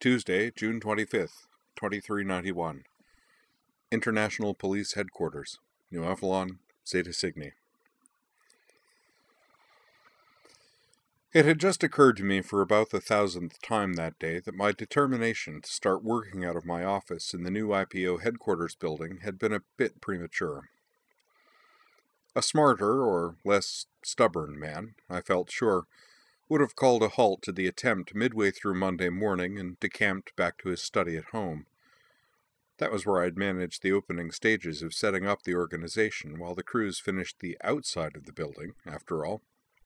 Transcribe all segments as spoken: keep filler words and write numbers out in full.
Tuesday, June twenty-fifth, twenty-three ninety-one. International Police Headquarters, New Avalon, Zeta Cygni. It had just occurred to me for about the thousandth time that day that my determination to start working out of my office in the new I P O headquarters building had been a bit premature. A smarter, or less stubborn man, I felt sure, would have called a halt to the attempt midway through Monday morning and decamped back to his study at home. That was where I'd managed the opening stages of setting up the organization while the crews finished the outside of the building, after all.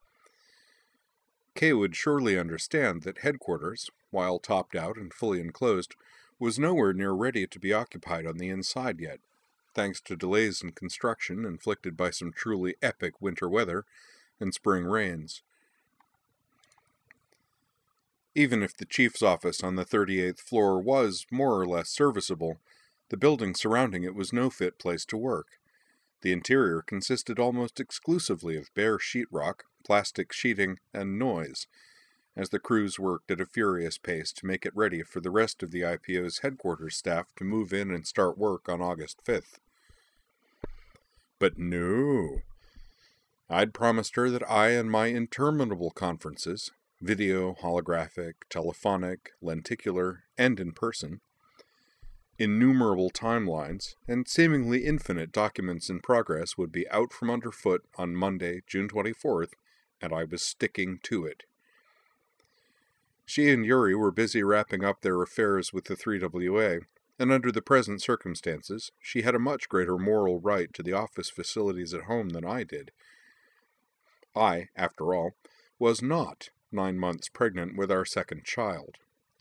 Kay would surely understand that headquarters, while topped out and fully enclosed, was nowhere near ready to be occupied on the inside yet, thanks to delays in construction inflicted by some truly epic winter weather and spring rains. Even if the chief's office on the thirty-eighth floor was more or less serviceable, the building surrounding it was no fit place to work. The interior consisted almost exclusively of bare sheetrock, plastic sheeting, and noise, as the crews worked at a furious pace to make it ready for the rest of the I P O's headquarters staff to move in and start work on August fifth. But no. I'd promised her that I and my interminable conferences, video, holographic, telephonic, lenticular, and in person, innumerable timelines, and seemingly infinite documents in progress would be out from underfoot on Monday, June twenty-fourth, and I was sticking to it. She and Yuri were busy wrapping up their affairs with the three W A, and under the present circumstances, she had a much greater moral right to the office facilities at home than I did. I, after all, was not nine months pregnant with our second child.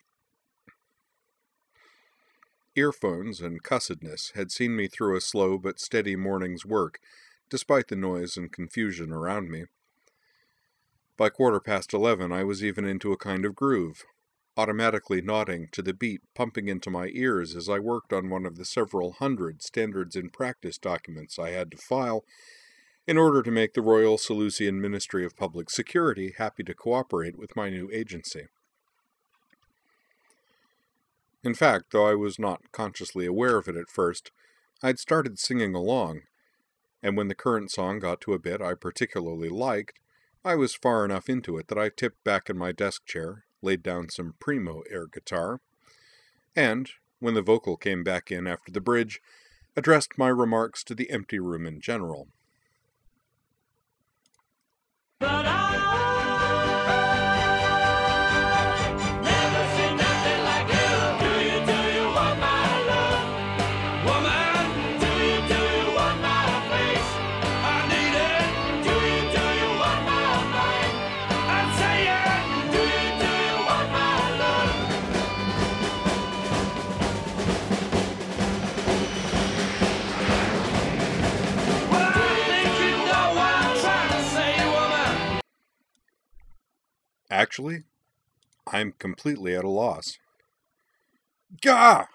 Earphones and cussedness had seen me through a slow but steady morning's work, despite the noise and confusion around me. By quarter past eleven I was even into a kind of groove, automatically nodding to the beat pumping into my ears as I worked on one of the several hundred standards in practice documents I had to file in order to make the Royal Seleucian Ministry of Public Security happy to cooperate with my new agency. In fact, though I was not consciously aware of it at first, I'd started singing along, and when the current song got to a bit I particularly liked, I was far enough into it that I tipped back in my desk chair, laid down some primo air guitar, and, when the vocal came back in after the bridge, addressed my remarks to the empty room in general. But I never seen nothing like you. Do you, do you want my love? Woman, do you, do you want my face? I need it. Do you, do you want my mind? I'm saying, do you, do you want my love? Well, I think you know what I'm trying to say, woman. Actually, I'm completely at a loss. Gah!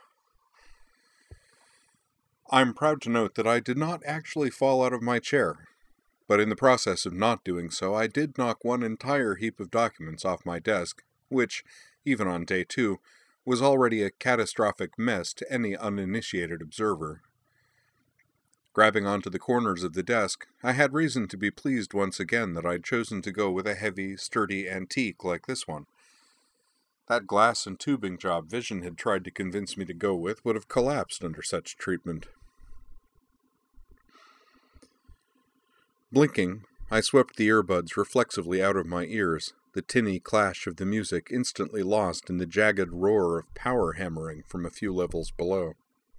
I'm proud to note that I did not actually fall out of my chair, but in the process of not doing so, I did knock one entire heap of documents off my desk, which, even on day two, was already a catastrophic mess to any uninitiated observer. Grabbing onto the corners of the desk, I had reason to be pleased once again that I'd chosen to go with a heavy, sturdy antique like this one. That glass and tubing job Vision had tried to convince me to go with would have collapsed under such treatment. Blinking, I swept the earbuds reflexively out of my ears, the tinny clash of the music instantly lost in the jagged roar of power hammering from a few levels below.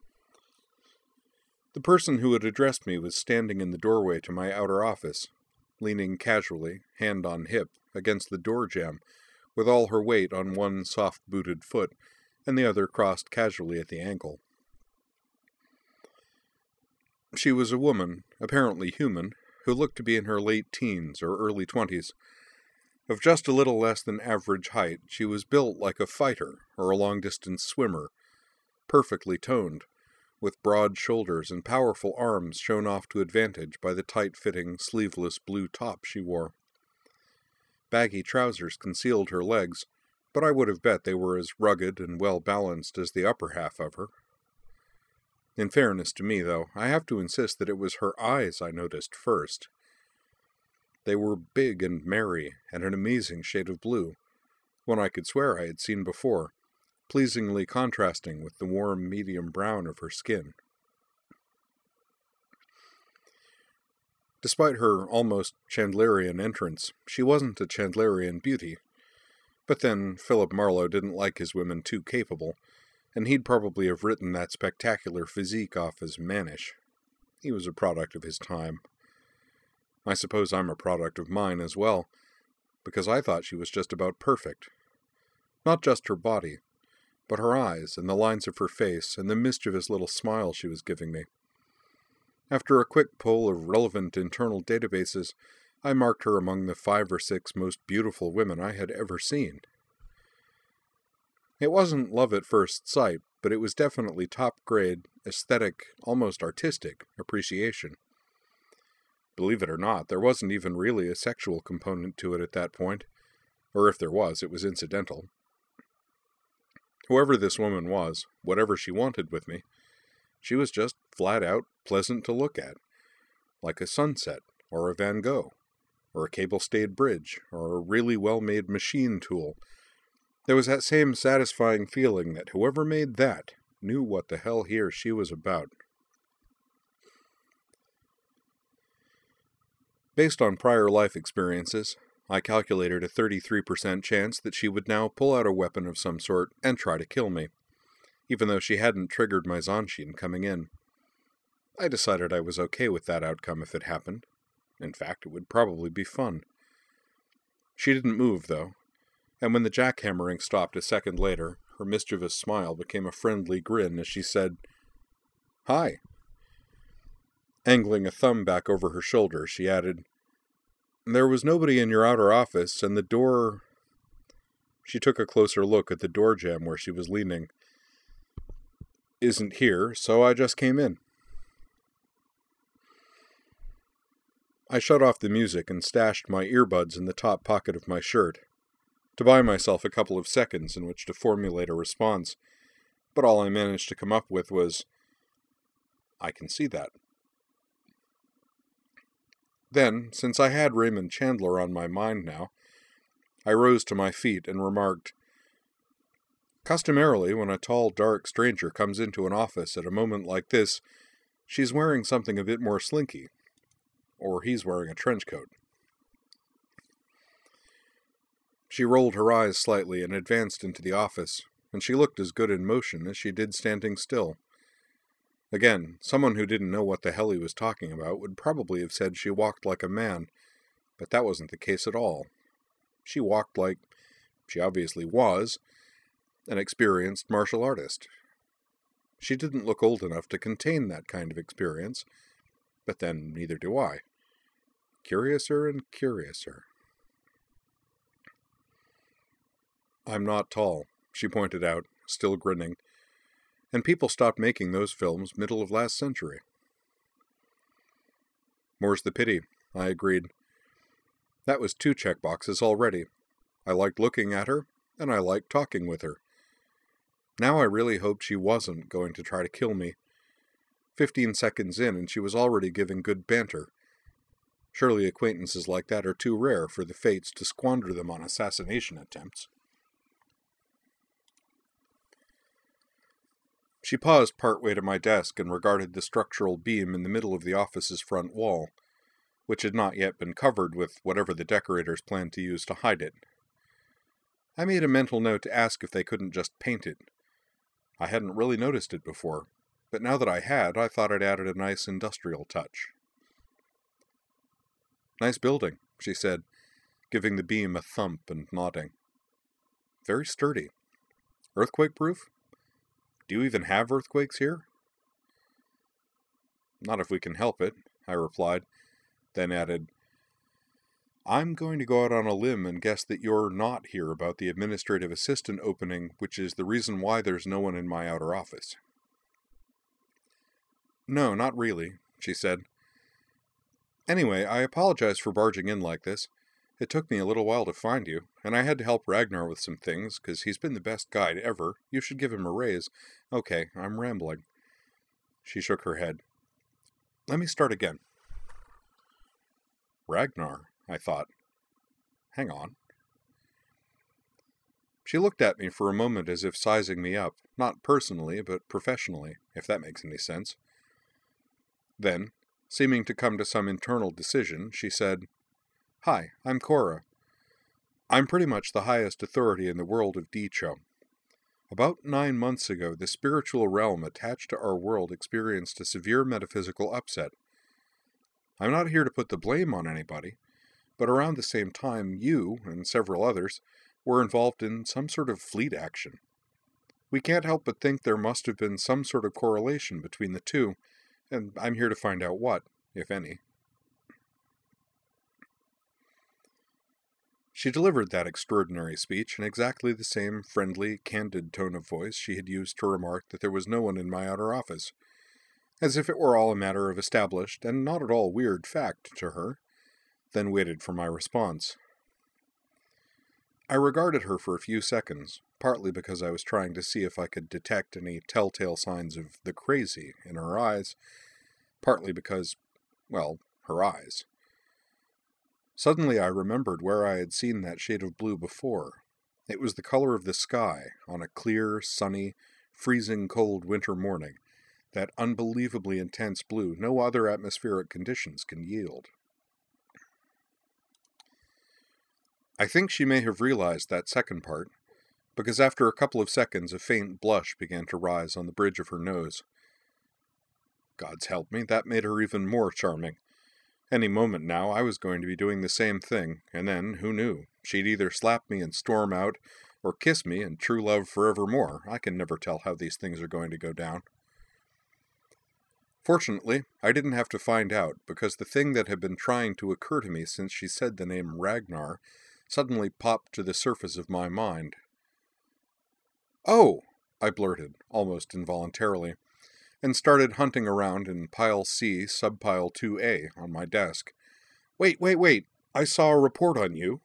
The person who had addressed me was standing in the doorway to my outer office, leaning casually, hand on hip, against the door jamb, with all her weight on one soft-booted foot, and the other crossed casually at the ankle. She was a woman, apparently human, who looked to be in her late teens or early twenties. Of just a little less than average height, she was built like a fighter or a long-distance swimmer, perfectly toned, with broad shoulders and powerful arms shown off to advantage by the tight-fitting, sleeveless blue top she wore. Baggy trousers concealed her legs, but I would have bet they were as rugged and well-balanced as the upper half of her. In fairness to me, though, I have to insist that it was her eyes I noticed first. They were big and merry, and an amazing shade of blue, one I could swear I had seen before, pleasingly contrasting with the warm medium brown of her skin. Despite her almost Chandlerian entrance, she wasn't a Chandlerian beauty. But then, Philip Marlowe didn't like his women too capable, and he'd probably have written that spectacular physique off as mannish. He was a product of his time. I suppose I'm a product of mine as well, because I thought she was just about perfect. Not just her body, but her eyes and the lines of her face and the mischievous little smile she was giving me. After a quick pull of relevant internal databases, I marked her among the five or six most beautiful women I had ever seen. It wasn't love at first sight, but it was definitely top-grade, aesthetic, almost artistic appreciation. Believe it or not, there wasn't even really a sexual component to it at that point, or if there was, it was incidental. Whoever this woman was, whatever she wanted with me, she was just flat-out pleasant to look at, like a sunset, or a Van Gogh, or a cable-stayed bridge, or a really well-made machine tool. There was that same satisfying feeling that whoever made that knew what the hell he or she was about. Based on prior life experiences, I calculated a thirty-three percent chance that she would now pull out a weapon of some sort and try to kill me, even though she hadn't triggered my Zanshin coming in. I decided I was okay with that outcome if it happened. In fact, it would probably be fun. She didn't move, though, and when the jackhammering stopped a second later, her mischievous smile became a friendly grin as she said, "Hi." Angling a thumb back over her shoulder, she added, "There was nobody in your outer office, and the door—" She took a closer look at the door jamb where she was leaning. "Isn't here, so I just came in." I shut off the music and stashed my earbuds in the top pocket of my shirt, to buy myself a couple of seconds in which to formulate a response, but all I managed to come up with was, "I can see that." Then, since I had Raymond Chandler on my mind now, I rose to my feet and remarked, "Customarily, when a tall, dark stranger comes into an office at a moment like this, she's wearing something a bit more slinky. Or he's wearing a trench coat." She rolled her eyes slightly and advanced into the office, and she looked as good in motion as she did standing still. Again, someone who didn't know what the hell he was talking about would probably have said she walked like a man, but that wasn't the case at all. She walked like, she obviously was, an experienced martial artist. She didn't look old enough to contain that kind of experience, but then neither do I. Curiouser and curiouser. "I'm not tall," she pointed out, still grinning, "and people stopped making those films middle of last century." "More's the pity," I agreed. That was two checkboxes already. I liked looking at her, and I liked talking with her. Now I really hoped she wasn't going to try to kill me. Fifteen seconds in, and she was already giving good banter. Surely acquaintances like that are too rare for the fates to squander them on assassination attempts. She paused partway to my desk and regarded the structural beam in the middle of the office's front wall, which had not yet been covered with whatever the decorators planned to use to hide it. I made a mental note to ask if they couldn't just paint it. I hadn't really noticed it before, but now that I had, I thought it added a nice industrial touch. "Nice building," she said, giving the beam a thump and nodding. "Very sturdy. Earthquake-proof? Do you even have earthquakes here?" "Not if we can help it," I replied, then added, "I'm going to go out on a limb and guess that you're not here about the administrative assistant opening, which is the reason why there's no one in my outer office." "No, not really," she said. "Anyway, I apologize for barging in like this, It took me a little while to find you, and I had to help Ragnar with some things, because he's been the best guide ever. You should give him a raise. Okay, I'm rambling. She shook her head. Let me start again. Ragnar, I thought. Hang on. She looked at me for a moment as if sizing me up, not personally, but professionally, if that makes any sense. Then, seeming to come to some internal decision, she said, Hi, I'm Cora. I'm pretty much the highest authority in the world of Dicho. About nine months ago, the spiritual realm attached to our world experienced a severe metaphysical upset. I'm not here to put the blame on anybody, but around the same time, you, and several others, were involved in some sort of fleet action. We can't help but think there must have been some sort of correlation between the two, and I'm here to find out what, if any. She delivered that extraordinary speech in exactly the same friendly, candid tone of voice she had used to remark that there was no one in my outer office, as if it were all a matter of established and not at all weird fact to her, then waited for my response. I regarded her for a few seconds, partly because I was trying to see if I could detect any telltale signs of the crazy in her eyes, partly because, well, her eyes. Suddenly I remembered where I had seen that shade of blue before. It was the color of the sky on a clear, sunny, freezing cold winter morning, that unbelievably intense blue no other atmospheric conditions can yield. I think she may have realized that second part, because after a couple of seconds a faint blush began to rise on the bridge of her nose. God's help me, that made her even more charming. Any moment now I was going to be doing the same thing, and then, who knew, she'd either slap me and storm out, or kiss me in true love forevermore. I can never tell how these things are going to go down. Fortunately, I didn't have to find out, because the thing that had been trying to occur to me since she said the name Ragnar suddenly popped to the surface of my mind. Oh, I blurted, almost involuntarily, and started hunting around in Pile C, Subpile two A on my desk. Wait, wait, wait, I saw a report on you.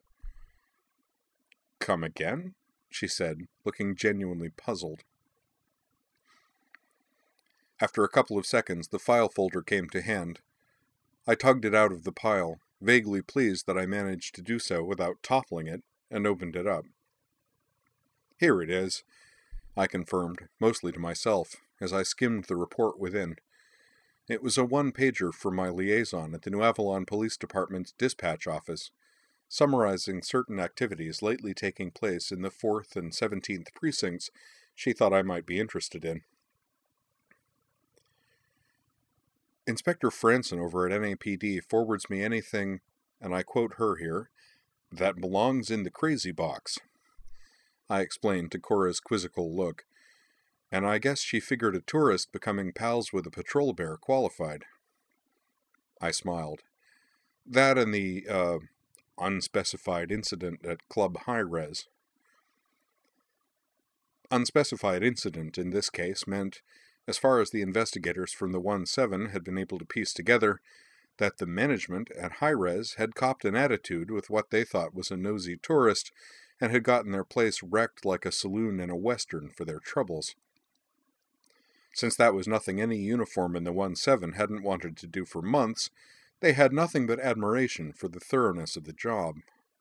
Come again? She said, looking genuinely puzzled. After a couple of seconds, the file folder came to hand. I tugged it out of the pile, vaguely pleased that I managed to do so without toppling it, and opened it up. Here it is, I confirmed, mostly to myself, as I skimmed the report within. It was a one-pager for my liaison at the New Avalon Police Department's dispatch office, summarizing certain activities lately taking place in the fourth and seventeenth precincts she thought I might be interested in. Inspector Franson over at N A P D forwards me anything, and I quote her here, that belongs in the crazy box. I explained to Cora's quizzical look, and I guess she figured a tourist becoming pals with a patrol bear qualified. I smiled. That and the, uh, unspecified incident at Club High Res. Unspecified incident in this case meant, as far as the investigators from the one seven had been able to piece together, that the management at High Res had copped an attitude with what they thought was a nosy tourist and had gotten their place wrecked like a saloon in a western for their troubles. Since that was nothing any uniform in the one seven hadn't wanted to do for months, they had nothing but admiration for the thoroughness of the job.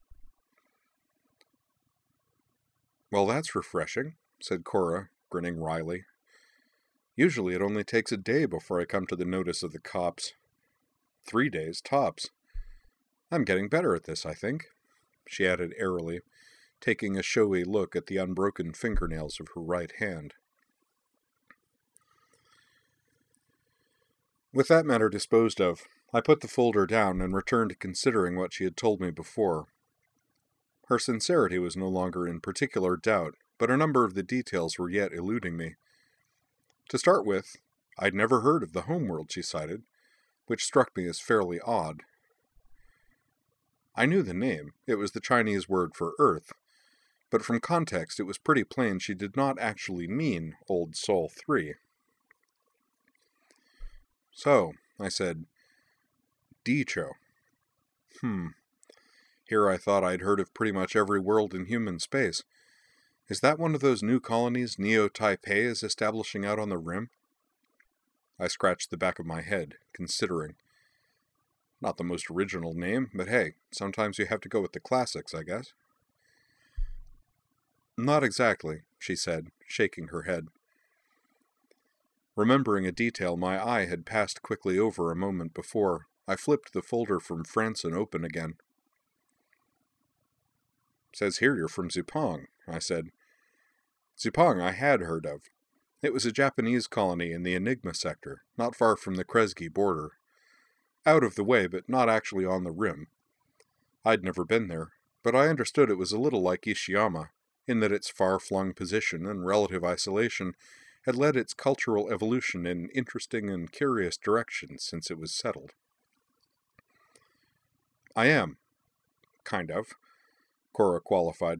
Well, that's refreshing, said Cora, grinning wryly. Usually it only takes a day before I come to the notice of the cops. Three days, tops. I'm getting better at this, I think, she added airily, taking a showy look at the unbroken fingernails of her right hand. With that matter disposed of, I put the folder down and returned to considering what she had told me before. Her sincerity was no longer in particular doubt, but a number of the details were yet eluding me. To start with, I'd never heard of the homeworld she cited, which struck me as fairly odd. I knew the name. It was the Chinese word for Earth, but from context it was pretty plain she did not actually mean Old Sol three. So, I said, Dicho. Hmm. Here I thought I'd heard of pretty much every world in human space. Is that one of those new colonies Neo-Taipei is establishing out on the rim? I scratched the back of my head, considering. Not the most original name, but hey, sometimes you have to go with the classics, I guess. Not exactly, she said, shaking her head. Remembering a detail my eye had passed quickly over a moment before, I flipped the folder from Franson open again. Says here you're from Zupong, I said. Zupong I had heard of. It was a Japanese colony in the Enigma sector, not far from the Kresge border. Out of the way, but not actually on the rim. I'd never been there, but I understood it was a little like Ishiyama, in that its far-flung position and relative isolation had led its cultural evolution in interesting and curious directions since it was settled. I am. Kind of. Cora qualified.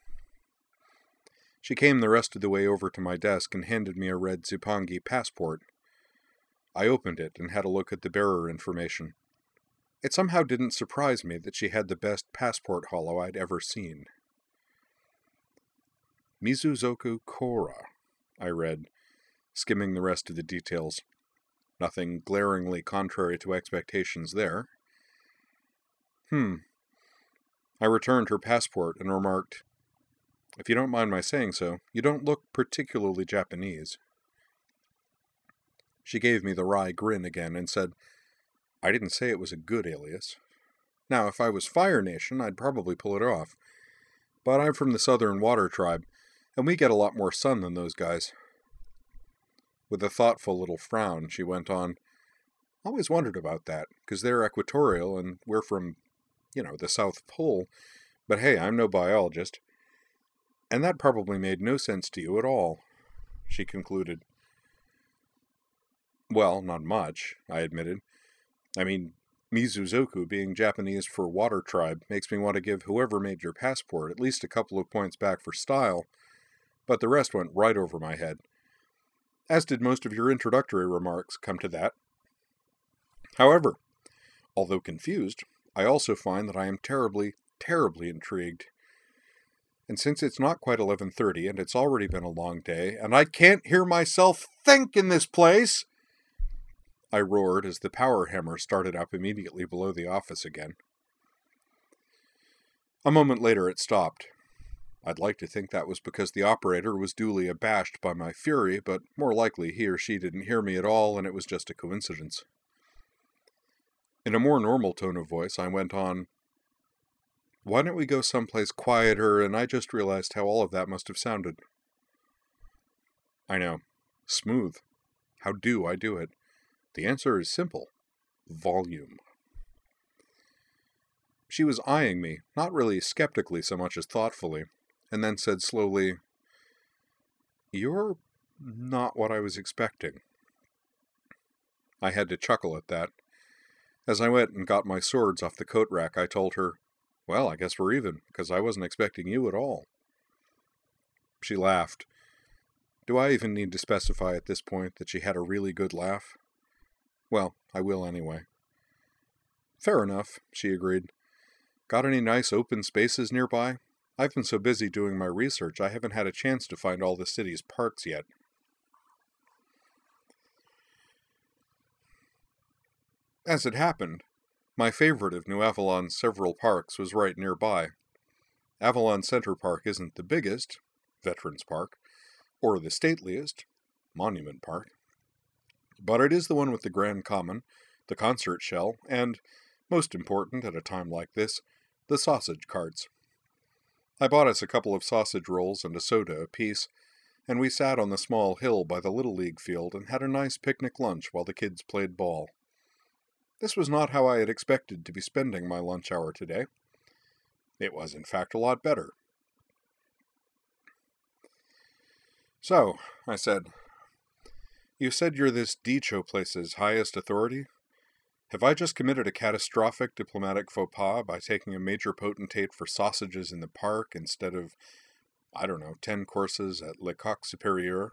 She came the rest of the way over to my desk and handed me a red Zupangi passport. I opened it and had a look at the bearer information. It somehow didn't surprise me that she had the best passport holo I'd ever seen. Mizuzoku Kora, I read, skimming the rest of the details. Nothing glaringly contrary to expectations there. Hmm. I returned her passport and remarked, If you don't mind my saying so, you don't look particularly Japanese. She gave me the wry grin again and said, I didn't say it was a good alias. Now, if I was Fire Nation, I'd probably pull it off. But I'm from the Southern Water Tribe, and we get a lot more sun than those guys. With a thoughtful little frown, she went on, Always wondered about that, because they're equatorial and we're from, you know, the South Pole. But hey, I'm no biologist. And that probably made no sense to you at all, she concluded. Well, not much, I admitted. I mean, Mizuzoku being Japanese for water tribe makes me want to give whoever made your passport at least a couple of points back for style, but the rest went right over my head. As did most of your introductory remarks, come to that. However, although confused, I also find that I am terribly, terribly intrigued. And since it's not quite eleven thirty and it's already been a long day, and I can't hear myself think in this place, I roared as the power hammer started up immediately below the office again. A moment later it stopped. I'd like to think that was because the operator was duly abashed by my fury, but more likely he or she didn't hear me at all and it was just a coincidence. In a more normal tone of voice, I went on, Why don't we go someplace quieter, and I just realized how all of that must have sounded. I know. Smooth. How do I do it? The answer is simple. Volume. She was eyeing me, not really skeptically so much as thoughtfully, and then said slowly, You're not what I was expecting. I had to chuckle at that. As I went and got my swords off the coat rack, I told her, Well, I guess we're even, because I wasn't expecting you at all. She laughed. Do I even need to specify at this point that she had a really good laugh? Well, I will anyway. Fair enough, she agreed. Got any nice open spaces nearby? I've been so busy doing my research, I haven't had a chance to find all the city's parks yet. As it happened, my favorite of New Avalon's several parks was right nearby. Avalon Center Park isn't the biggest, Veterans Park, or the stateliest, Monument Park, but it is the one with the Grand Common, the concert shell, and, most important at a time like this, the sausage carts. I bought us a couple of sausage rolls and a soda apiece, and we sat on the small hill by the Little League field and had a nice picnic lunch while the kids played ball. This was not how I had expected to be spending my lunch hour today. It was, in fact, a lot better. So, I said, you said you're this Dicho place's highest authority? Have I just committed a catastrophic diplomatic faux pas by taking a major potentate for sausages in the park instead of, I don't know, ten courses at Le Coq Supérieur?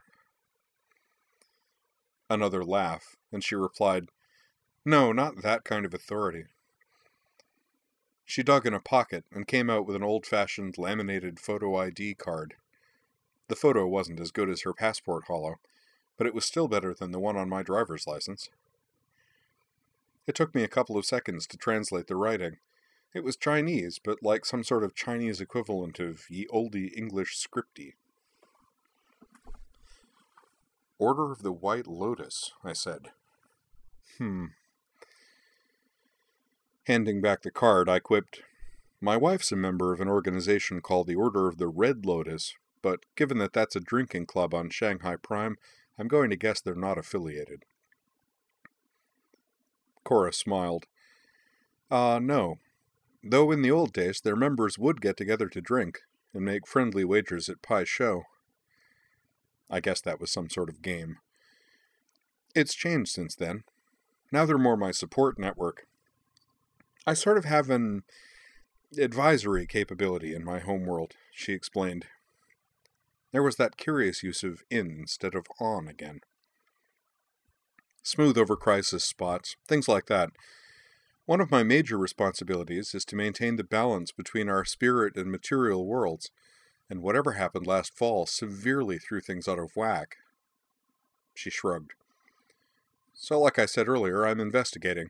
Another laugh, and she replied, No, not that kind of authority. She dug in a pocket and came out with an old-fashioned laminated photo I D card. The photo wasn't as good as her passport holo, but it was still better than the one on my driver's license. It took me a couple of seconds to translate the writing. It was Chinese, but like some sort of Chinese equivalent of ye olde English scripty. Order of the White Lotus, I said. Hmm. Handing back the card, I quipped, "My wife's a member of an organization called the Order of the Red Lotus, but given that that's a drinking club on Shanghai Prime, I'm going to guess they're not affiliated." Cora smiled. Ah, uh, no. Though in the old days, their members would get together to drink and make friendly wagers at Pai's show. I guess that was some sort of game. It's changed since then. Now they're more my support network. I sort of have an advisory capability in my homeworld, she explained. There was that curious use of in instead of on again. Smooth over crisis spots, things like that. One of my major responsibilities is to maintain the balance between our spirit and material worlds, and whatever happened last fall severely threw things out of whack. She shrugged. So, like I said earlier, I'm investigating.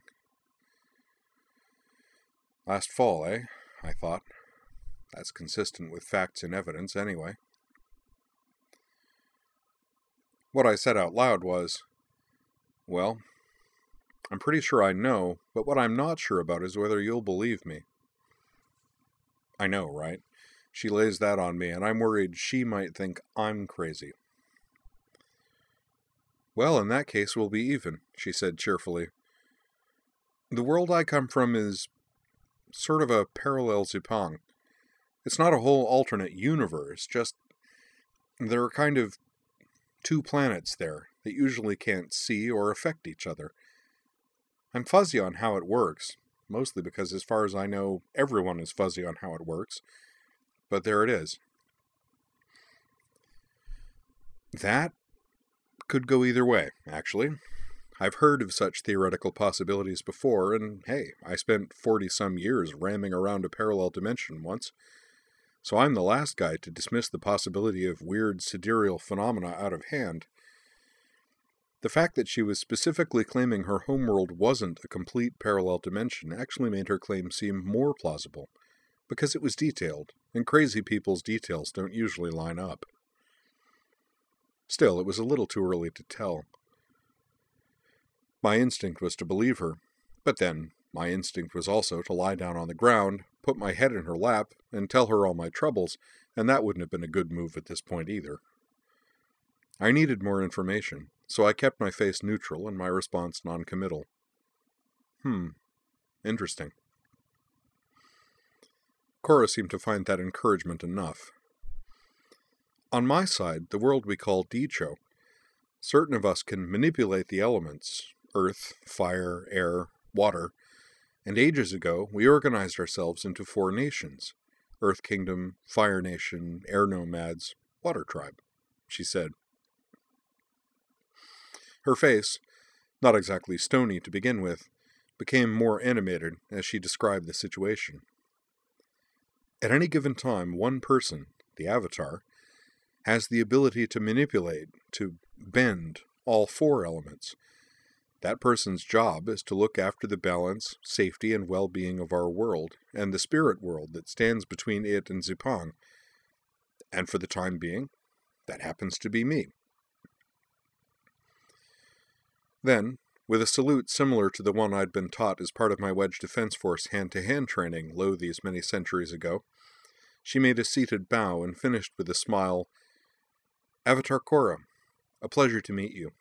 Last fall, eh? I thought. That's consistent with facts and evidence, anyway. What I said out loud was, well, I'm pretty sure I know, but what I'm not sure about is whether you'll believe me. I know, right? She lays that on me, and I'm worried she might think I'm crazy. Well, in that case, we'll be even, she said cheerfully. The world I come from is sort of a parallel Zipang. It's not a whole alternate universe, just there are kind of two planets there that usually can't see or affect each other. I'm fuzzy on how it works, mostly because as far as I know, everyone is fuzzy on how it works. But there it is. That could go either way, actually. I've heard of such theoretical possibilities before, and hey, I spent forty-some years ramming around a parallel dimension once. So I'm the last guy to dismiss the possibility of weird sidereal phenomena out of hand. The fact that she was specifically claiming her homeworld wasn't a complete parallel dimension actually made her claim seem more plausible, because it was detailed, and crazy people's details don't usually line up. Still, it was a little too early to tell. My instinct was to believe her, but then my instinct was also to lie down on the ground, put my head in her lap, and tell her all my troubles, and that wouldn't have been a good move at this point either. I needed more information, so I kept my face neutral and my response non-committal. Hmm, interesting. Cora seemed to find that encouragement enough. On my side, the world we call Dicho, certain of us can manipulate the elements, earth, fire, air, water, and ages ago we organized ourselves into four nations, Earth Kingdom, Fire Nation, Air Nomads, Water Tribe, she said. Her face, not exactly stony to begin with, became more animated as she described the situation. At any given time, one person, the Avatar, has the ability to manipulate, to bend, all four elements. That person's job is to look after the balance, safety, and well-being of our world, and the spirit world that stands between it and Zipang. And for the time being, that happens to be me. Then, with a salute similar to the one I'd been taught as part of my Wedge Defense Force hand-to-hand training lo these many centuries ago, she made a seated bow and finished with a smile, Avatar Cora, a pleasure to meet you.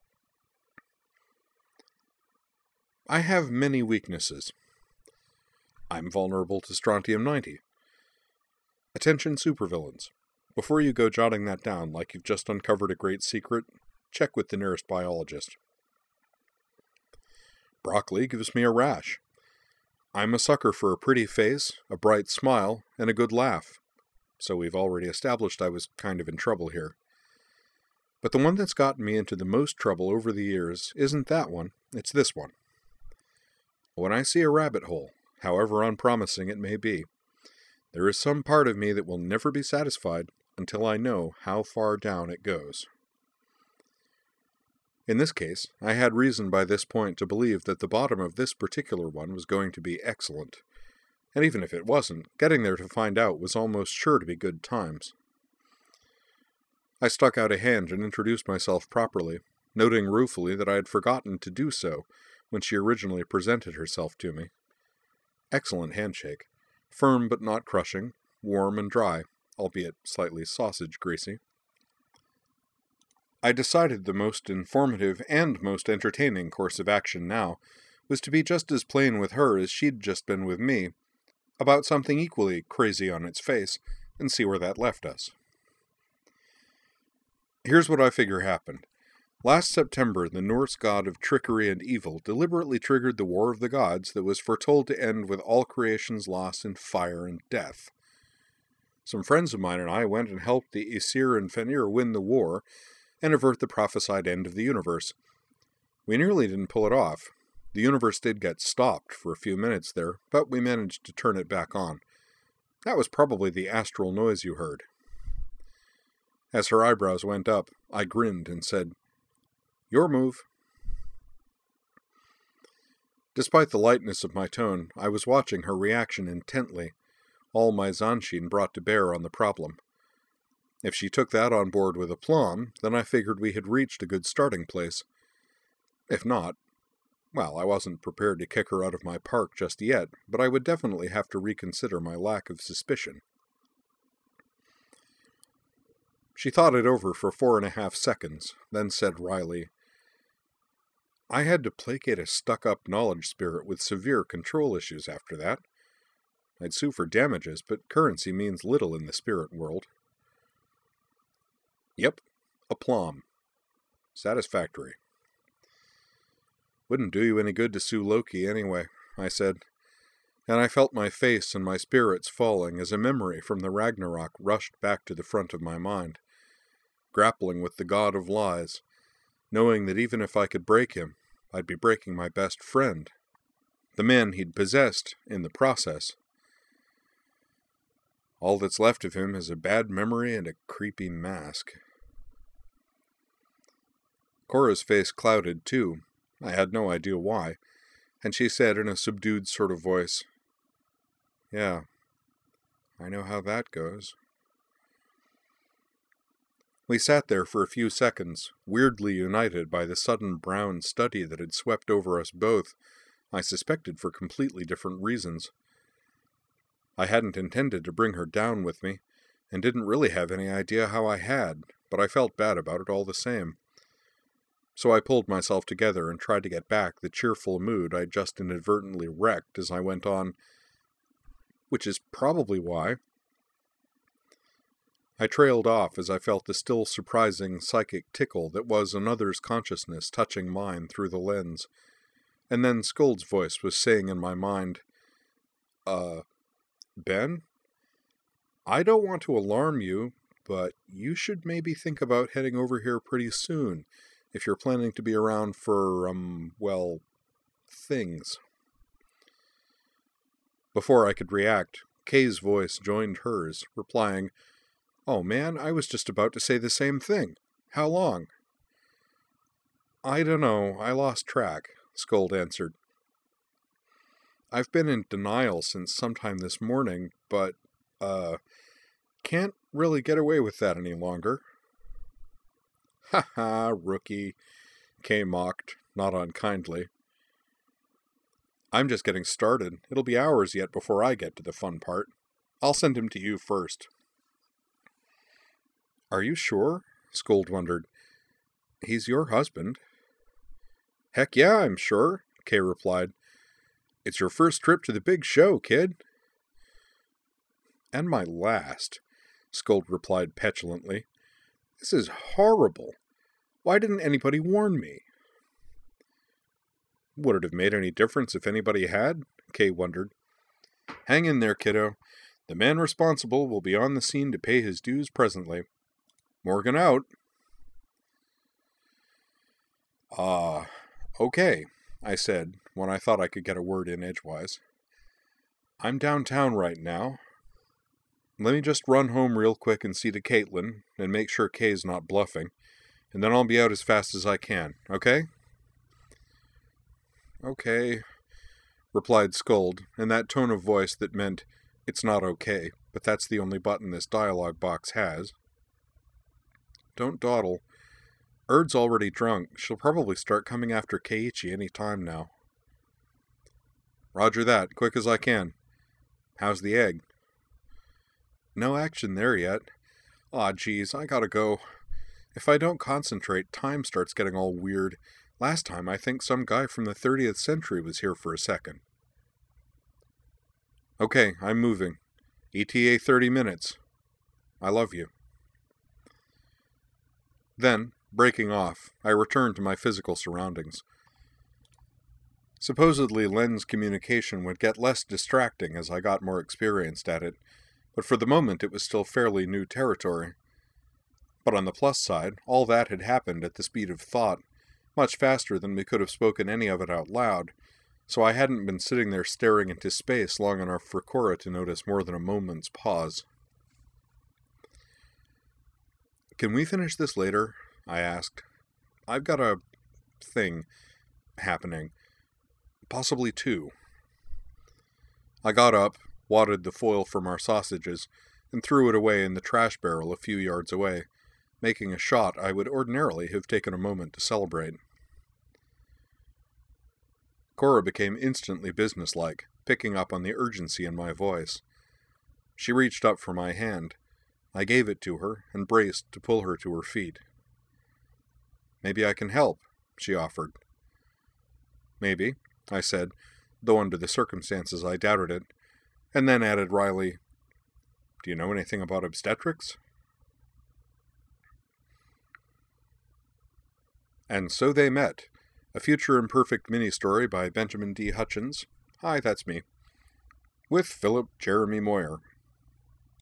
I have many weaknesses. I'm vulnerable to strontium ninety. Attention supervillains. Before you go jotting that down like you've just uncovered a great secret, check with the nearest biologist. Broccoli gives me a rash. I'm a sucker for a pretty face, a bright smile, and a good laugh. So we've already established I was kind of in trouble here. But the one that's gotten me into the most trouble over the years isn't that one, it's this one. When I see a rabbit hole, however unpromising it may be. There is some part of me that will never be satisfied until I know how far down it goes. In this case, I had reason by this point to believe that the bottom of this particular one was going to be excellent. And even if it wasn't, getting there to find out was almost sure to be good times. I stuck out a hand and introduced myself properly, noting ruefully that I had forgotten to do so when she originally presented herself to me. Excellent handshake, firm but not crushing, warm and dry, albeit slightly sausage-greasy. I decided the most informative and most entertaining course of action now was to be just as plain with her as she'd just been with me, about something equally crazy on its face, and see where that left us. Here's what I figure happened. Last September, the Norse god of trickery and evil deliberately triggered the War of the Gods that was foretold to end with all creation's loss in fire and death. Some friends of mine and I went and helped the Aesir and Fenrir win the war and avert the prophesied end of the universe. We nearly didn't pull it off. The universe did get stopped for a few minutes there, but we managed to turn it back on. That was probably the astral noise you heard. As her eyebrows went up, I grinned and said, "Your move." Despite the lightness of my tone, I was watching her reaction intently, all my Zanshin brought to bear on the problem. If she took that on board with aplomb, then I figured we had reached a good starting place. If not, well, I wasn't prepared to kick her out of my park just yet, but I would definitely have to reconsider my lack of suspicion. She thought it over for four and a half seconds, then said wryly, "I had to placate a stuck-up knowledge spirit with severe control issues after that. I'd sue for damages, but currency means little in the spirit world." "Yep, aplomb. Satisfactory." "Wouldn't do you any good to sue Loki anyway," I said, and I felt my face and my spirits falling as a memory from the Ragnarok rushed back to the front of my mind, grappling with the god of lies, knowing that even if I could break him, I'd be breaking my best friend, the man he'd possessed in the process. All that's left of him is a bad memory and a creepy mask. Cora's face clouded, too. I had no idea why, and she said in a subdued sort of voice, "Yeah, I know how that goes." We sat there for a few seconds, weirdly united by the sudden brown study that had swept over us both, I suspected for completely different reasons. I hadn't intended to bring her down with me, and didn't really have any idea how I had, but I felt bad about it all the same. So I pulled myself together and tried to get back the cheerful mood I just inadvertently wrecked as I went on, which is probably why. I trailed off as I felt the still surprising psychic tickle that was another's consciousness touching mine through the lens, and then Skuld's voice was saying in my mind, Uh, Ben? I don't want to alarm you, but you should maybe think about heading over here pretty soon, if you're planning to be around for, um, well, things. Before I could react, Kay's voice joined hers, replying, "Oh man, I was just about to say the same thing. How long?" "I dunno, I lost track," Skuld answered. "I've been in denial since sometime this morning, but, uh, can't really get away with that any longer." "Ha ha, rookie," Kay mocked, not unkindly. "I'm just getting started. It'll be hours yet before I get to the fun part. I'll send him to you first." "Are you sure?" Skuld wondered. "He's your husband." "Heck yeah, I'm sure," Kay replied. "It's your first trip to the big show, kid." "And my last," Skuld replied petulantly. "This is horrible. Why didn't anybody warn me?" "Would it have made any difference if anybody had?" Kay wondered. "Hang in there, kiddo. The man responsible will be on the scene to pay his dues presently. Morgan out." Ah, uh, okay, I said, when I thought I could get a word in edgewise. I'm downtown right now. Let me just run home real quick and see to Caitlin, and make sure Kay's not bluffing, and then I'll be out as fast as I can, okay? Okay, replied Scold, in that tone of voice that meant, it's not okay, but that's the only button this dialogue box has. Don't dawdle. Erd's already drunk. She'll probably start coming after Keiichi any time now. Roger that, quick as I can. How's the egg? No action there yet. Aw, geez, I gotta go. If I don't concentrate, time starts getting all weird. Last time, I think some guy from the thirtieth century was here for a second. Okay, I'm moving. E T A thirty minutes. I love you. Then, breaking off, I returned to my physical surroundings. Supposedly, lens communication would get less distracting as I got more experienced at it, but for the moment it was still fairly new territory. But on the plus side, all that had happened at the speed of thought, much faster than we could have spoken any of it out loud, so I hadn't been sitting there staring into space long enough for Cora to notice more than a moment's pause. Can we finish this later? I asked. I've got a thing happening. Possibly two. I got up, wadded the foil from our sausages, and threw it away in the trash barrel a few yards away, making a shot I would ordinarily have taken a moment to celebrate. Cora became instantly businesslike, picking up on the urgency in my voice. She reached up for my hand. I gave it to her and braced to pull her to her feet. Maybe I can help, she offered. Maybe, I said, though under the circumstances I doubted it, and then added wryly, Do you know anything about obstetrics? And so they met. A Future Imperfect mini-story by Benjamin D. Hutchins. Hi, that's me. With Philip Jeremy Moyer,